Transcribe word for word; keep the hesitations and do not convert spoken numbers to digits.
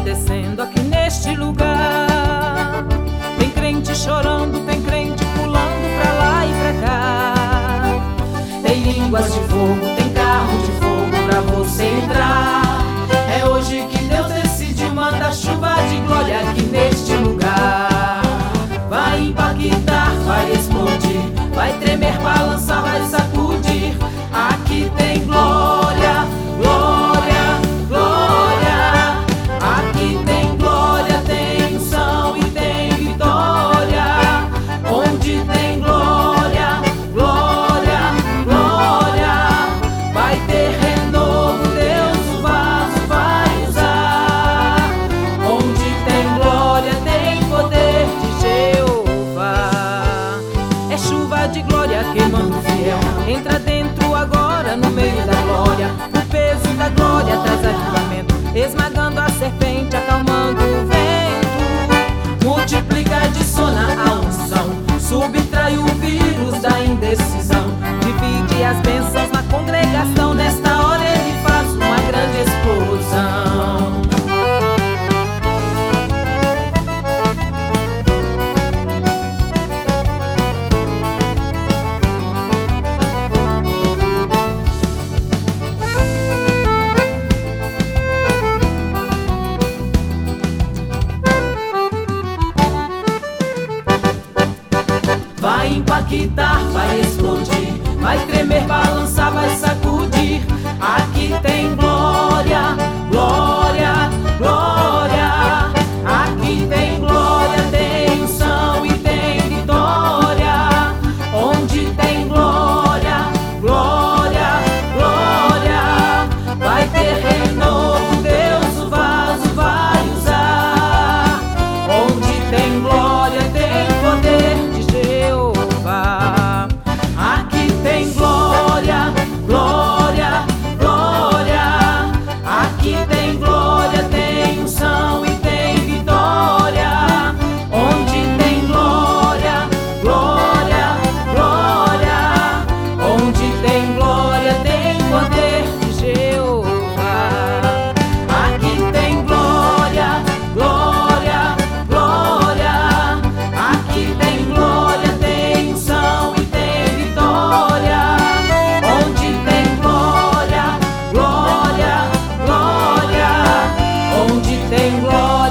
descendo aqui neste lugar. Tem crente chorando, tem crente pulando pra lá e pra cá. Tem línguas de fogo, tem carro de fogo pra você entrar. É hoje que Deus decidiu mandar chuva de glória aqui neste lugar. Vai impactar, vai explodir, vai tremer, balançar, vai sacudir. Aqui tem glória, glória, glória. Aqui tem glória, tem unção e tem vitória. Onde tem glória, glória, glória, vai ter renovo, Deus o vaso vai usar. Onde tem glória, tem poder de Jeová. É chuva de glória queimando fiel. Entra dentro agora, no meio da glória. O peso da glória traz avivamento, esmagando a serpente, acalmando o vento. Multiplica, adiciona a unção, subtrai o vírus da indecisão. Divide as bênçãos na congregação. Nesta hora ele faz uma grande explosão. Vai impactar, vai explodir, vai tremer, balançar, vai sacudir. Aqui tem glória, glória, glória. Aqui tem glória, tem unção e tem vitória. Onde tem glória, glória, glória, vai ter renovo, Deus o vaso vai usar. Onde tem glória, tem poder de Jeová. Aqui tem glória, glória, glória. Aqui tem glória, tem unção e tem vitória. Onde tem glória, glória, glória. Onde tem glória, tem poder de Jeová. Aqui tem glória, glória, glória. Aqui tem glória, tem unção e tem vitória. Onde tem glória, glória, glória. Onde tem glória.